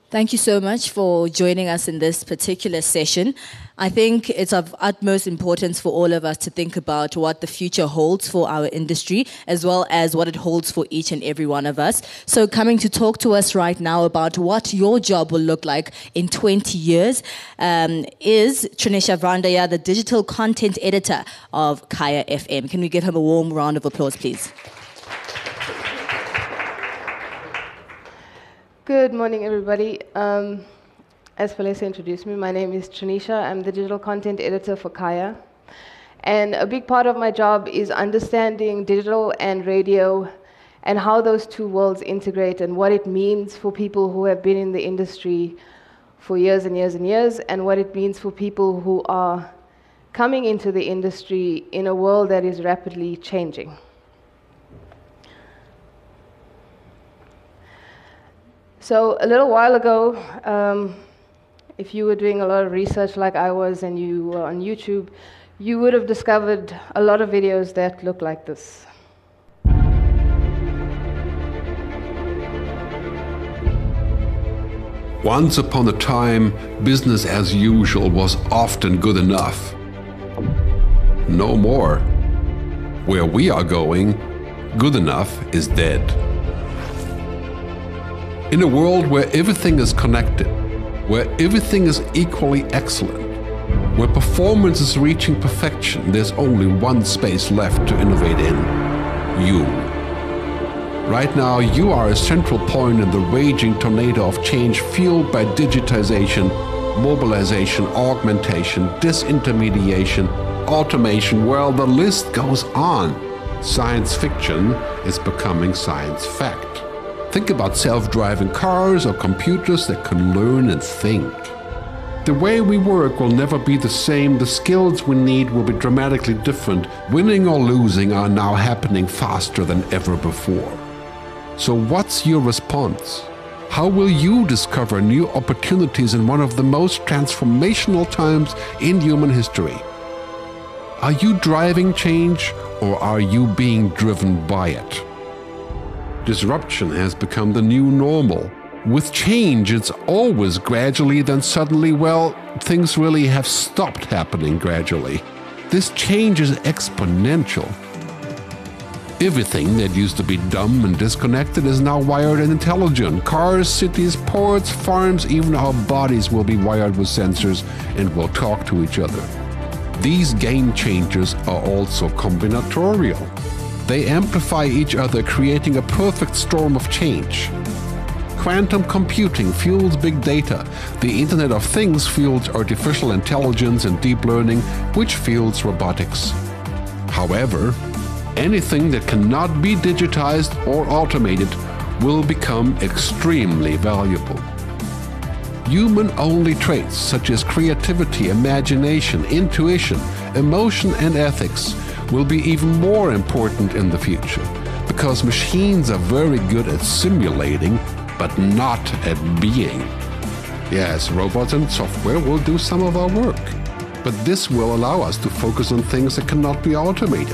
Thank you so much for joining us in this particular session. I think it's of utmost importance for all of us to think about what the future holds for our industry, as well as what it holds for each and every one of us. So coming to talk to us right now about what your job will look like in 20 years is Trinisha Vrandaya, the digital content editor of Kaya FM. Can we give him a warm round of applause, please? Good morning, everybody. As Palesa introduced me, my name is Trinisha. I'm the digital content editor for Kaya. And a big part of my job is understanding digital and radio and how those two worlds integrate and what it means for people who have been in the industry for years and years and years, and what it means for people who are coming into the industry in a world that is rapidly changing. So a little while ago, if you were doing a lot of research like I was and you were on YouTube, you would have discovered a lot of videos that look like this. Once upon a time, business as usual was often good enough. No more. Where we are going, good enough is dead. In a world where everything is connected, where everything is equally excellent, where performance is reaching perfection, there's only one space left to innovate in: you. Right now, you are a central point in the raging tornado of change fueled by digitization, mobilization, augmentation, disintermediation, automation. Well, the list goes on. Science fiction is becoming science fact. Think about self-driving cars or computers that can learn and think. The way we work will never be the same. The skills we need will be dramatically different. Winning or losing are now happening faster than ever before. So what's your response? How will you discover new opportunities in one of the most transformational times in human history? Are you driving change, or are you being driven by it? Disruption has become the new normal. With change, it's always gradually, then suddenly, well, things really have stopped happening gradually. This change is exponential. Everything that used to be dumb and disconnected is now wired and intelligent. Cars, cities, ports, farms, even our bodies will be wired with sensors and will talk to each other. These game changers are also combinatorial. They amplify each other, creating a perfect storm of change. Quantum computing fuels big data. The Internet of Things fuels artificial intelligence and deep learning, which fuels robotics. However, anything that cannot be digitized or automated will become extremely valuable. Human-only traits such as creativity, imagination, intuition, emotion, and ethics will be even more important in the future, because machines are very good at simulating, but not at being. Yes, robots and software will do some of our work, but this will allow us to focus on things that cannot be automated.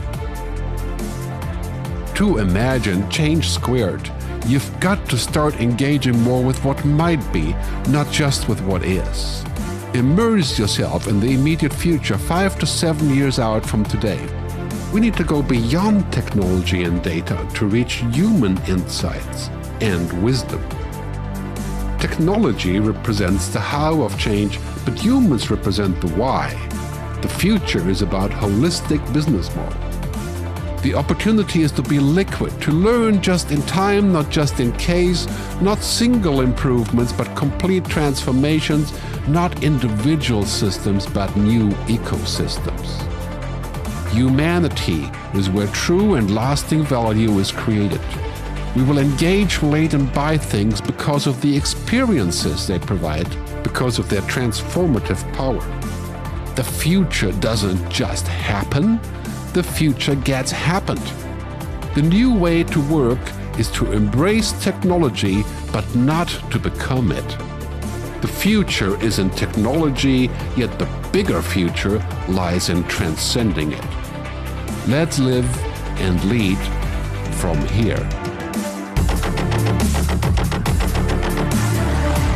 To imagine change squared, you've got to start engaging more with what might be, not just with what is. Immerse yourself in the immediate future, 5 to 7 years out from today. We need to go beyond technology and data to reach human insights and wisdom. Technology represents the how of change, but humans represent the why. The future is about holistic business model. The opportunity is to be liquid, to learn just in time, not just in case, not single improvements, but complete transformations, not individual systems, but new ecosystems. Humanity is where true and lasting value is created. We will engage, relate, and buy things because of the experiences they provide, because of their transformative power. The future doesn't just happen. The future gets happened. The new way to work is to embrace technology, but not to become it. The future is in technology, yet the bigger future lies in transcending it. Let's live and lead from here.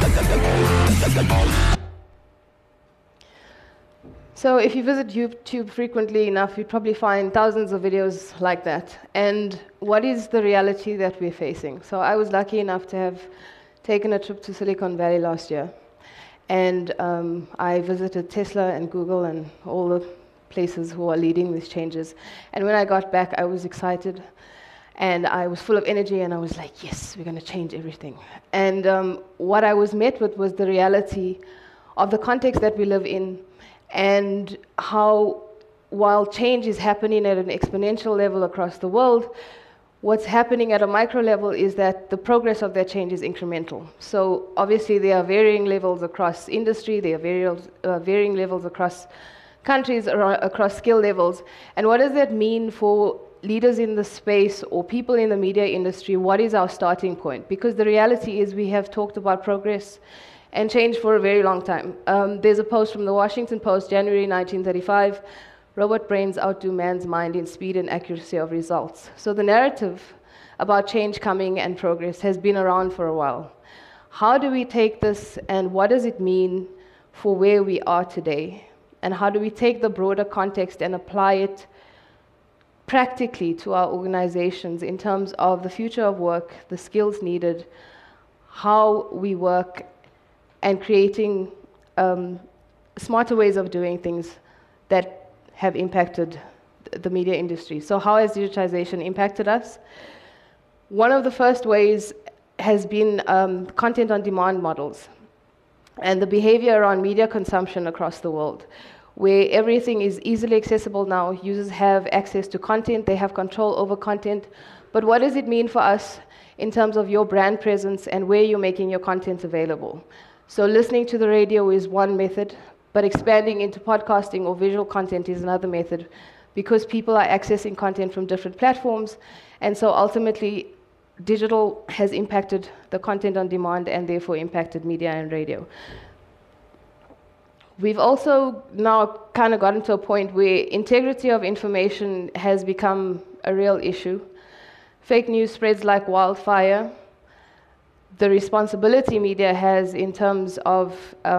So if you visit YouTube frequently enough, you'd probably find thousands of videos like that. And what is the reality that we're facing? So I was lucky enough to have taken a trip to Silicon Valley last year. And I visited Tesla and Google and all the places who are leading these changes. And when I got back, I was excited. And I was full of energy, and I was like, yes, we're going to change everything. And what I was met with was the reality of the context that we live in, and how, while change is happening at an exponential level across the world, what's happening at a micro level is that the progress of that change is incremental. So obviously there are varying levels across industry, there are varying levels across countries, across skill levels. And what does that mean for leaders in the space or people in the media industry? What is our starting point? Because the reality is we have talked about progress and change for a very long time. There's a post from the Washington Post, January 1935, robot brains outdo man's mind in speed and accuracy of results. So the narrative about change coming and progress has been around for a while. How do we take this, and what does it mean for where we are today? And how do we take the broader context and apply it practically to our organizations in terms of the future of work, the skills needed, how we work, and creating smarter ways of doing things that have impacted the media industry. So how has digitization impacted us? One of the first ways has been content on demand models and the behavior around media consumption across the world, where everything is easily accessible now. Users have access to content, they have control over content. But what does it mean for us in terms of your brand presence and where you're making your content available? So listening to the radio is one method, but expanding into podcasting or visual content is another method, because people are accessing content from different platforms. And so ultimately, digital has impacted the content on demand and therefore impacted media and radio. We've also now kind of gotten to a point where integrity of information has become a real issue. Fake news spreads like wildfire. The responsibility media has in terms of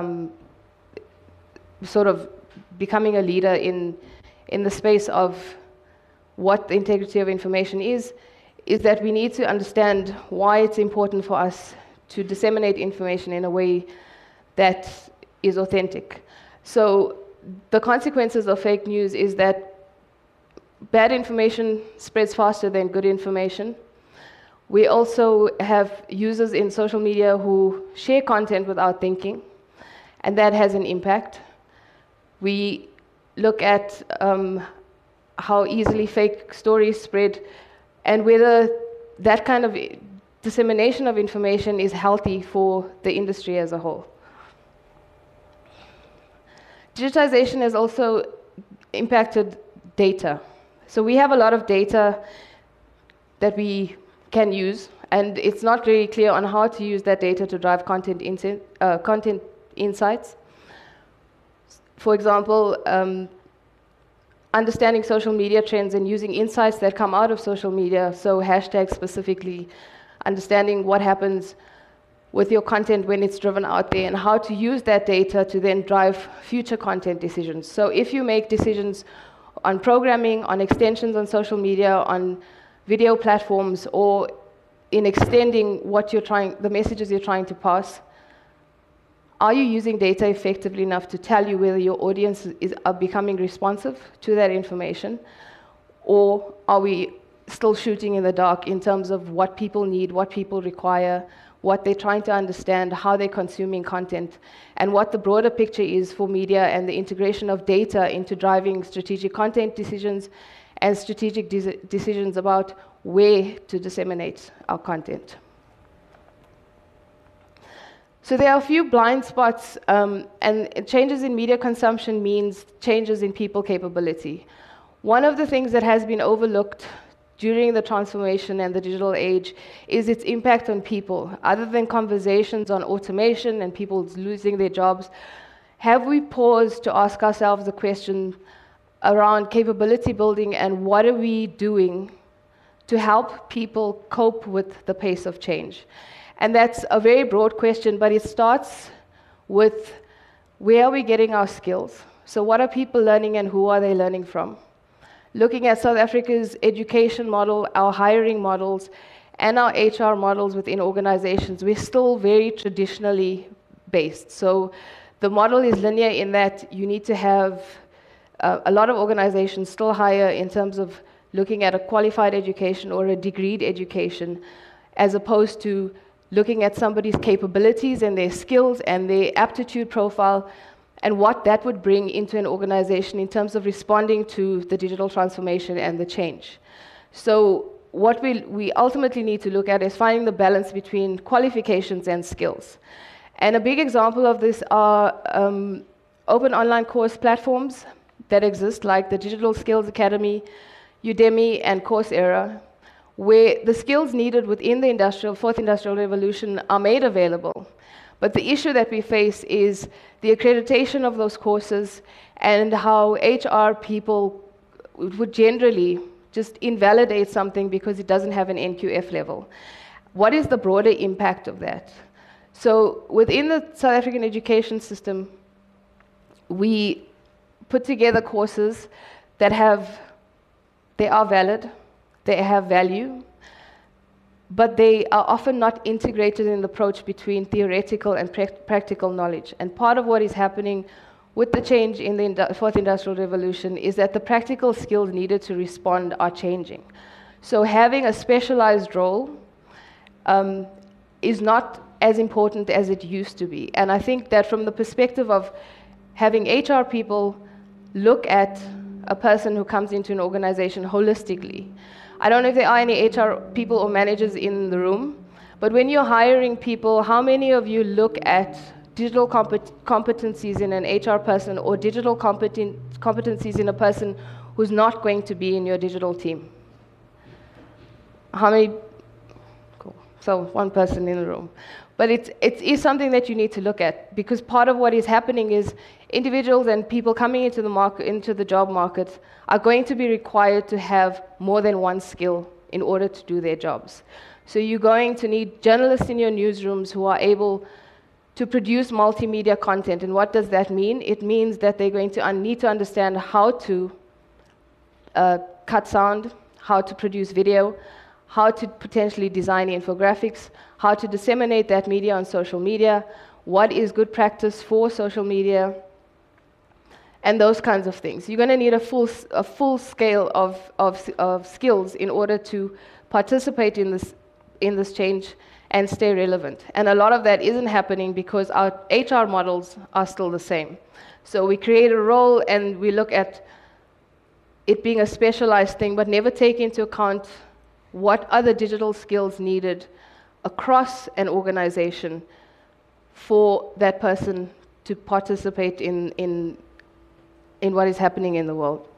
sort of becoming a leader in the space of what the integrity of information is that we need to understand why it's important for us to disseminate information in a way that is authentic. So the consequences of fake news is that bad information spreads faster than good information. We also have users in social media who share content without thinking, and that has an impact. We look at how easily fake stories spread and whether that kind of dissemination of information is healthy for the industry as a whole. Digitization has also impacted data. So we have a lot of data that we can use, and it's not really clear on how to use that data to drive content insights. For example, understanding social media trends and using insights that come out of social media, so hashtags specifically, understanding what happens with your content when it's driven out there and how to use that data to then drive future content decisions. So if you make decisions on programming, on extensions on social media, on video platforms, or in extending what you're the messages you're trying to pass, are you using data effectively enough to tell you whether your audience are becoming responsive to that information, or are we still shooting in the dark in terms of what people need, what people require, what they're trying to understand, how they're consuming content, and what the broader picture is for media and the integration of data into driving strategic content decisions and strategic decisions about where to disseminate our content. So there are a few blind spots, and changes in media consumption means changes in people capability. One of the things that has been overlooked during the transformation and the digital age is its impact on people. Other than conversations on automation and people losing their jobs, have we paused to ask ourselves the question around capability building and what are we doing to help people cope with the pace of change? And that's a very broad question, but it starts with where are we getting our skills? So what are people learning and who are they learning from? Looking at South Africa's education model, our hiring models, and our HR models within organizations, we're still very traditionally based. So the model is linear in that you need to have a lot of organizations still hire in terms of looking at a qualified education or a degreed education, as opposed to looking at somebody's capabilities and their skills and their aptitude profile and what that would bring into an organization in terms of responding to the digital transformation and the change. So what we ultimately need to look at is finding the balance between qualifications and skills. And a big example of this are open online course platforms that exist, like the Digital Skills Academy, Udemy, and Coursera, where the skills needed within the fourth industrial revolution are made available. But the issue that we face is the accreditation of those courses and how HR people would generally just invalidate something because it doesn't have an NQF level. What is the broader impact of that? So within the South African education system, we put together courses that they are valid, they have value, but they are often not integrated in the approach between theoretical and practical knowledge. And part of what is happening with the change in the fourth industrial revolution is that the practical skills needed to respond are changing. So having a specialized role is not as important as it used to be. And I think that from the perspective of having HR people look at a person who comes into an organization holistically. I don't know if there are any HR people or managers in the room, but when you're hiring people, how many of you look at digital competencies in an HR person or digital competencies in a person who's not going to be in your digital team? How many? Cool. So one person in the room. But it is something that you need to look at, because part of what is happening is individuals and people coming into the market, into the job market, are going to be required to have more than one skill in order to do their jobs. So you're going to need journalists in your newsrooms who are able to produce multimedia content. And what does that mean? It means that they're going to need to understand how to cut sound, how to produce video, how to potentially design infographics, how to disseminate that media on social media, what is good practice for social media, and those kinds of things. You're going to need a full scale of skills in order to participate in this change and stay relevant. And a lot of that isn't happening because our HR models are still the same. So we create a role and we look at it being a specialized thing, but never take into account what other digital skills needed across an organization for that person to participate in what is happening in the world.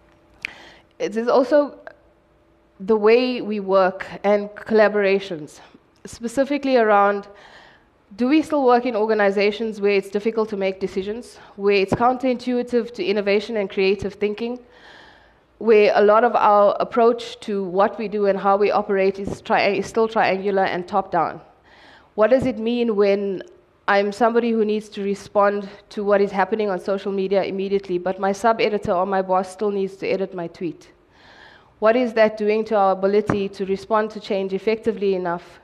It is also the way we work and collaborations, specifically around, do we still work in organizations where it's difficult to make decisions, where it's counterintuitive to innovation and creative thinking, where a lot of our approach to what we do and how we operate is still triangular and top-down? What does it mean when I'm somebody who needs to respond to what is happening on social media immediately, but my sub-editor or my boss still needs to edit my tweet? What is that doing to our ability to respond to change effectively enough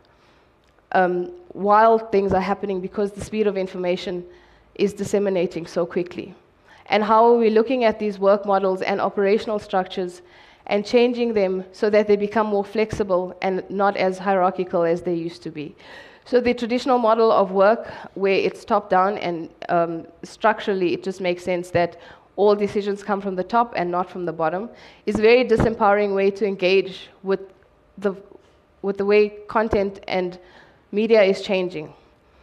while things are happening, because the speed of information is disseminating so quickly? And how are we looking at these work models and operational structures and changing them so that they become more flexible and not as hierarchical as they used to be? So the traditional model of work, where it's top-down and structurally it just makes sense that all decisions come from the top and not from the bottom, is a very disempowering way to engage with the way content and media is changing.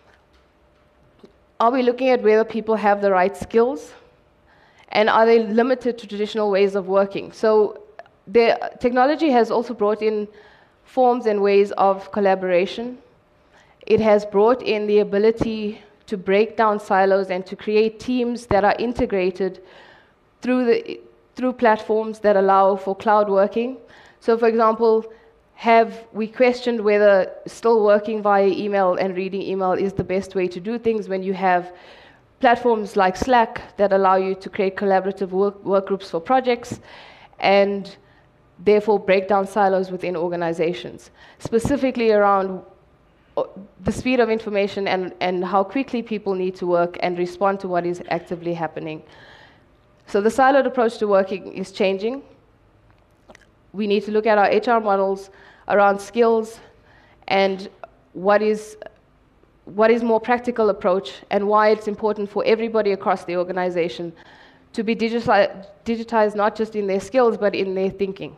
Are we looking at whether people have the right skills? And are they limited to traditional ways of working? So the technology has also brought in forms and ways of collaboration. It has brought in the ability to break down silos and to create teams that are integrated through platforms that allow for cloud working. So for example, have we questioned whether still working via email and reading email is the best way to do things when you have platforms like Slack that allow you to create collaborative work groups for projects and therefore break down silos within organizations, specifically around the speed of information and how quickly people need to work and respond to what is actively happening. So the siloed approach to working is changing. We need to look at our HR models around skills and what is more practical approach and why it's important for everybody across the organization to be digitized not just in their skills but in their thinking.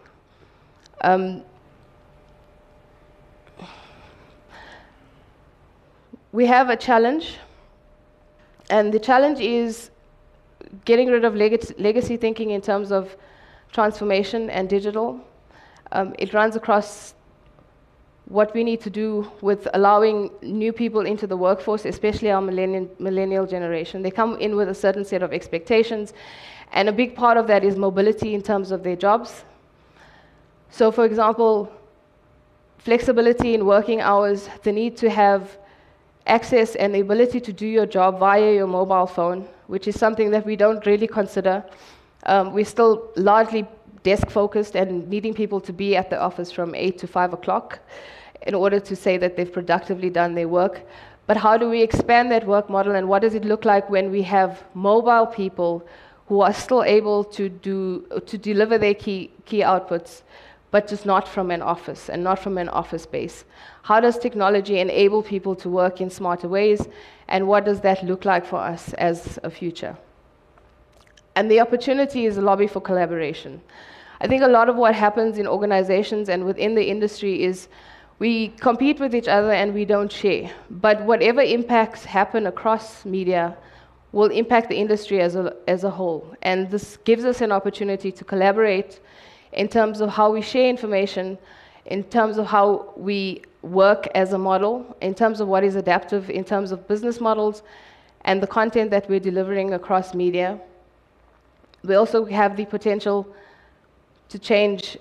We have a challenge, and the challenge is getting rid of legacy thinking in terms of transformation and digital. It runs across what we need to do with allowing new people into the workforce, especially our millennial generation. They come in with a certain set of expectations, and a big part of that is mobility in terms of their jobs. So, for example, flexibility in working hours, the need to have access and the ability to do your job via your mobile phone, which is something that we don't really consider. We're still largely desk-focused and needing people to be at the office from 8 to 5 o'clock in order to say that they've productively done their work. But how do we expand that work model, and what does it look like when we have mobile people who are still able to deliver their key outputs, but just not from an office and not from an office space? How does technology enable people to work in smarter ways, and what does that look like for us as a future? And the opportunity is a lobby for collaboration. I think a lot of what happens in organizations and within the industry is we compete with each other and we don't share. But whatever impacts happen across media will impact the industry as a whole. And this gives us an opportunity to collaborate in terms of how we share information, in terms of how we work as a model, in terms of what is adaptive, in terms of business models, and the content that we're delivering across media. We also have the potential to change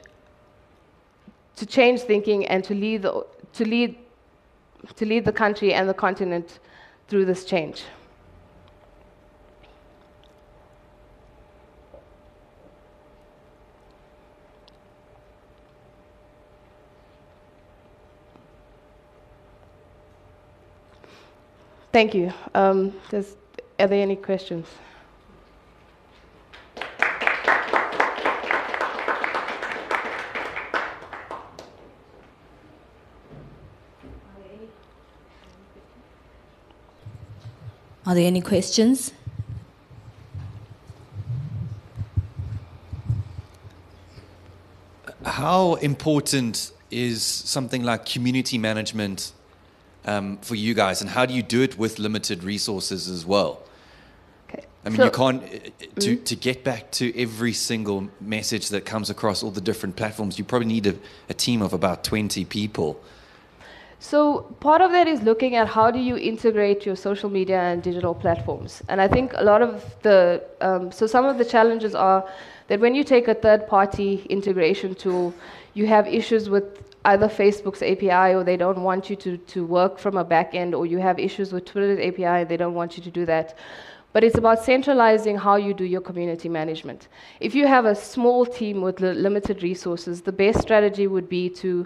thinking and to lead the country and the continent through this change. Thank you. Are there any questions? Are there any questions? How important is something like community management for you guys, and how do you do it with limited resources as well? Okay. I mean, you can't, to get back to every single message that comes across all the different platforms, you probably need a team of about 20 people. So part of that is looking at how do you integrate your social media and digital platforms. And I think a lot of so some of the challenges are that when you take a third-party integration tool, you have issues with either Facebook's API, or they don't want you to work from a back end, or you have issues with Twitter's API, they don't want you to do that. But it's about centralizing how you do your community management. If you have a small team with limited resources, the best strategy would be to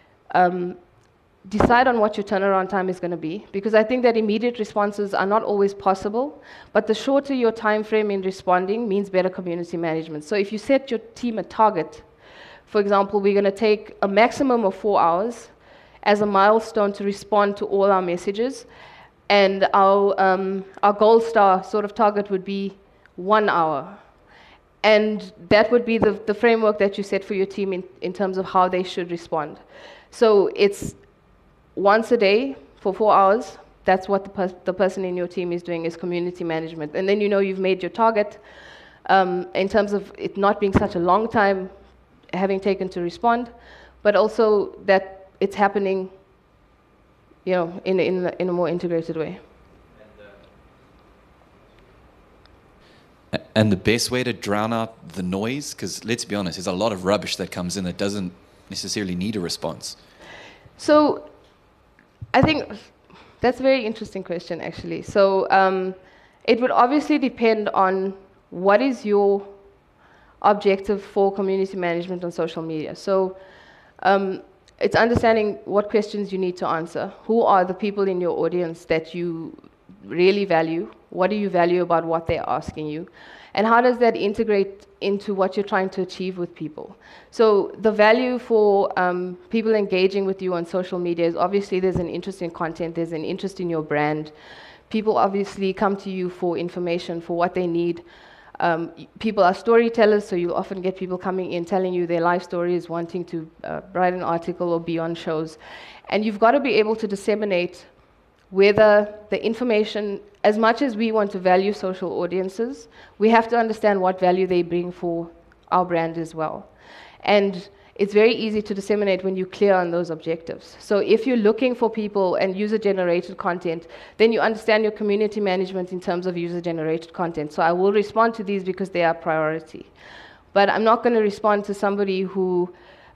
decide on what your turnaround time is going to be, because I think that immediate responses are not always possible, but the shorter your time frame in responding means better community management. So if you set your team a target, for example, we're going to take a maximum of 4 hours as a milestone to respond to all our messages, and our gold star sort of target would be 1 hour. And that would be the framework that you set for your team in terms of how they should respond. So it's once a day for 4 hours. That's what the person in your team is doing, is community management. And then you know you've made your target in terms of it not being such a long time having taken to respond, but also that it's happening, you know, in a more integrated way. And the best way to drown out the noise, because let's be honest, there's a lot of rubbish that comes in that doesn't necessarily need a response? So I think that's a very interesting question, actually. So it would obviously depend on what is your objective for community management on social media. So it's understanding what questions you need to answer. Who are the people in your audience that you really value? What do you value about what they're asking you? And how does that integrate into what you're trying to achieve with people? So the value for people engaging with you on social media is obviously there's an interest in content, there's an interest in your brand. People obviously come to you for information, for what they need. People are storytellers, so you often get people coming in telling you their life stories, wanting to write an article or be on shows. And you've got to be able to disseminate whether the information, as much as we want to value social audiences, we have to understand what value they bring for our brand as well. And it's very easy to disseminate when you're clear on those objectives. So if you're looking for people and user-generated content, then you understand your community management in terms of user-generated content. So I will respond to these because they are priority. But I'm not going to respond to somebody who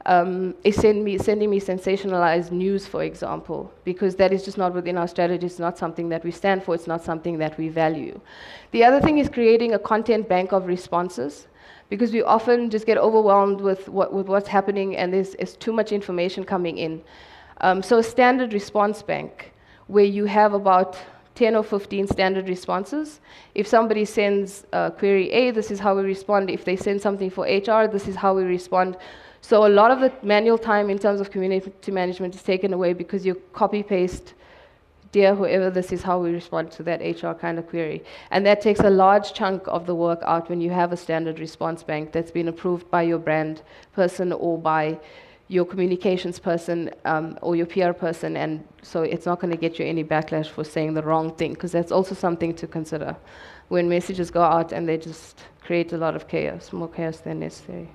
is sending me sensationalized news, for example, because that is just not within our strategy. It's not something that we stand for. It's not something that we value. The other thing is creating a content bank of responses, because we often just get overwhelmed with what's happening, and there's too much information coming in. So a standard response bank, where you have about 10 or 15 standard responses. If somebody sends query A, this is how we respond. If they send something for HR, this is how we respond. So a lot of the manual time in terms of community management is taken away because you copy-paste, dear whoever, this is how we respond to that HR kind of query. And that takes a large chunk of the work out when you have a standard response bank that's been approved by your brand person or by your communications person or your PR person, and so it's not going to get you any backlash for saying the wrong thing, because that's also something to consider when messages go out and they just create a lot of chaos, more chaos than necessary.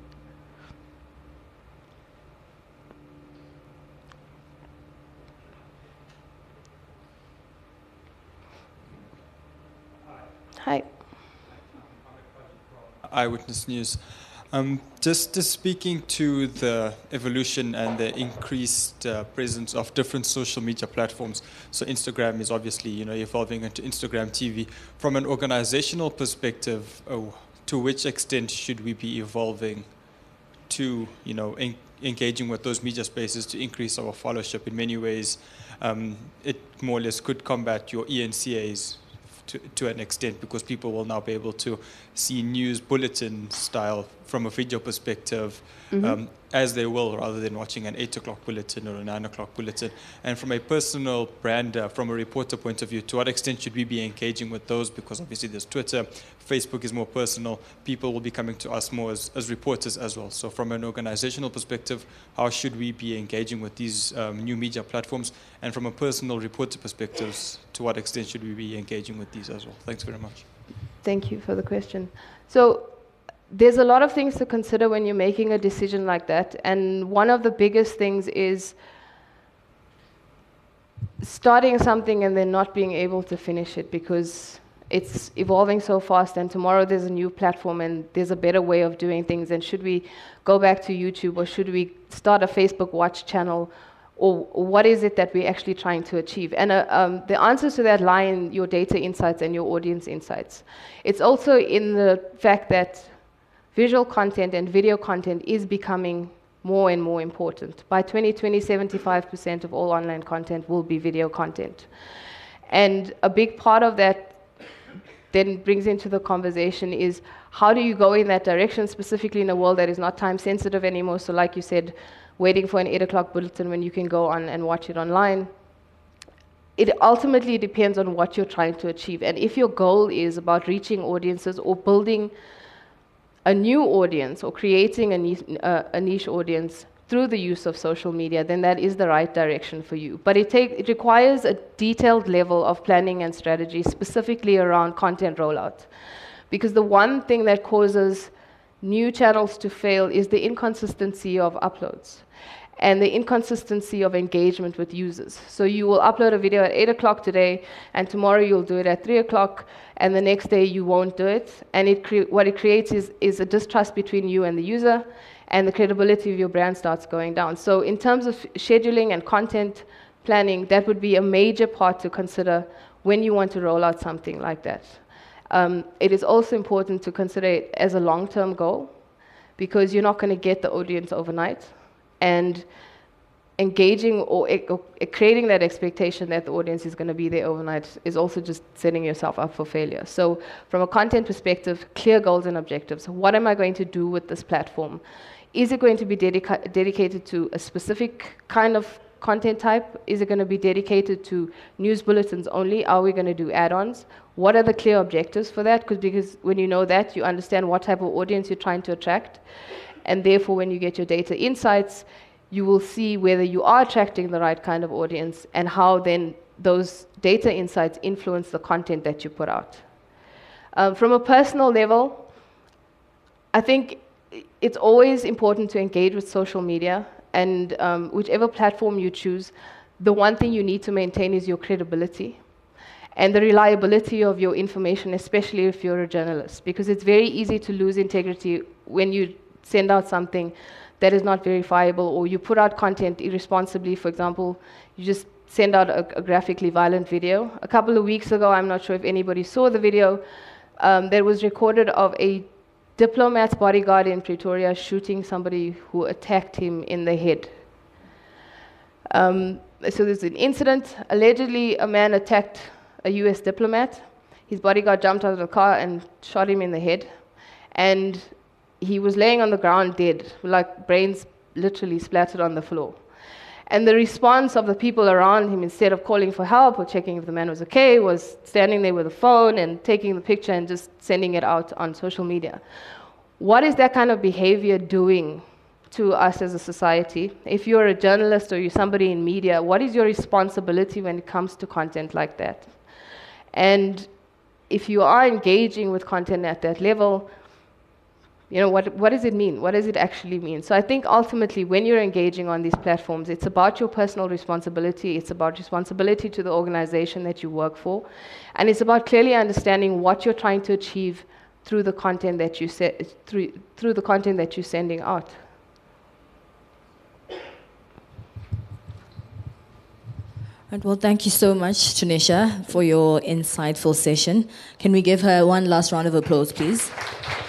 Hi. Eyewitness News. Just speaking to the evolution and the increased presence of different social media platforms. So Instagram is obviously, evolving into Instagram TV. From an organizational perspective, to which extent should we be evolving to, engaging with those media spaces to increase our followership? In many ways, it more or less could combat your ENCAs to an extent, because people will now be able to see news bulletin style from a video perspective, as they will, rather than watching an 8 o'clock bulletin or a 9 o'clock bulletin. And from a personal brand, from a reporter point of view, to what extent should we be engaging with those? Because obviously there's Twitter, Facebook is more personal. People will be coming to us more as reporters as well. So from an organizational perspective, how should we be engaging with these new media platforms? And from a personal reporter perspective, to what extent should we be engaging with these as well? Thanks very much. Thank you for the question. So there's a lot of things to consider when you're making a decision like that. And one of the biggest things is starting something and then not being able to finish it, because it's evolving so fast, and tomorrow there's a new platform and there's a better way of doing things. And should we go back to YouTube, or should we start a Facebook Watch channel, or what is it that we're actually trying to achieve? And the answers to that lie in your data insights and your audience insights. It's also in the fact that visual content and video content is becoming more and more important. By 2020, 75% of all online content will be video content. And a big part of that then brings into the conversation is, how do you go in that direction, specifically in a world that is not time sensitive anymore? So like you said, waiting for an 8 o'clock bulletin when you can go on and watch it online. It ultimately depends on what you're trying to achieve. And if your goal is about reaching audiences or building a new audience or creating a niche audience through the use of social media, then that is the right direction for you. But it requires a detailed level of planning and strategy, specifically around content rollout. Because the one thing that causes new channels to fail is the inconsistency of uploads and the inconsistency of engagement with users. So you will upload a video at 8 o'clock today, and tomorrow you'll do it at 3 o'clock, and the next day you won't do it. And what it creates is a distrust between you and the user, and the credibility of your brand starts going down. So in terms of scheduling and content planning, that would be a major part to consider when you want to roll out something like that. It is also important to consider it as a long-term goal, because you're not going to get the audience overnight, and engaging or creating that expectation that the audience is going to be there overnight is also just setting yourself up for failure. So from a content perspective, clear goals and objectives. What am I going to do with this platform? Is it going to be dedicated to a specific kind of content type? Is it going to be dedicated to news bulletins only? Are we going to do add-ons? What are the clear objectives for that? Because when you know that, you understand what type of audience you're trying to attract. And therefore, when you get your data insights, you will see whether you are attracting the right kind of audience and how then those data insights influence the content that you put out. From a personal level, I think it's always important to engage with social media, and whichever platform you choose, the one thing you need to maintain is your credibility and the reliability of your information, especially if you're a journalist, because it's very easy to lose integrity when you send out something that is not verifiable, or you put out content irresponsibly. For example, you just send out a graphically violent video. A couple of weeks ago, I'm not sure if anybody saw the video, that was recorded of a diplomat's bodyguard in Pretoria shooting somebody who attacked him in the head. So there's an incident. Allegedly, a man attacked a US diplomat. His bodyguard jumped out of the car and shot him in the head. And he was laying on the ground dead, like brains literally splattered on the floor. And the response of the people around him, instead of calling for help or checking if the man was okay, was standing there with a phone and taking the picture and just sending it out on social media. What is that kind of behavior doing to us as a society? If you're a journalist or you're somebody in media, what is your responsibility when it comes to content like that? And if you are engaging with content at that level, you know, what does it mean? What does it actually mean? So I think ultimately when you're engaging on these platforms, it's about your personal responsibility, it's about responsibility to the organization that you work for, and it's about clearly understanding what you're trying to achieve through the content that you through the content that you're sending out. Right, well, thank you so much, Tanisha, for your insightful session. Can we give her one last round of applause, please?